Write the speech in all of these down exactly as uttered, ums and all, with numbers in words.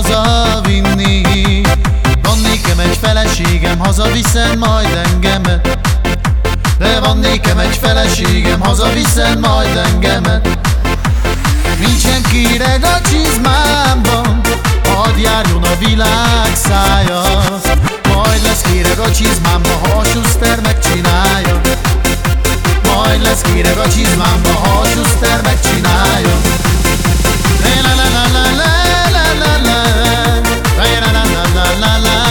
hazavinni. Van nékem egy feleségem, hazaviszem majd engemet. De van nékem egy feleségem, hazaviszem majd engemet. Nincsen kéreg a csizmámban, hadd járjon a világ szája. Majd lesz kéreg a csizmámba, ha a Schuster megcsinálja. Majd lesz kéreg a csizmámba, ha a Schuster megcsinálja. La la la la la la la la la la la la la la.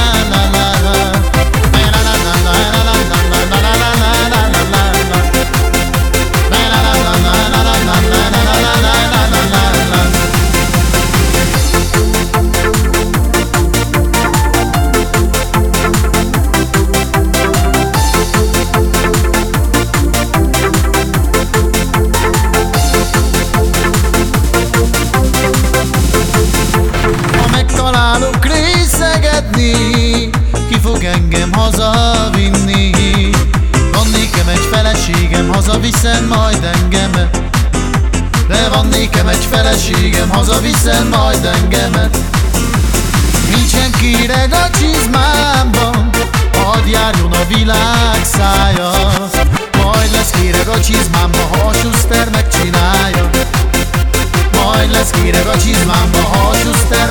Ki fog engem hazavinni? Van nékem egy feleségem, hazaviszem majd engemet. De van nékem egy feleségem, hazaviszem majd engemet. Nincsen kéreg a csizmámban, hadd járjon a világ szája. Majd lesz kéreg a csizmámba, ha a Schuster megcsinálja. Majd lesz kéreg a csizmámba, ha a Schuster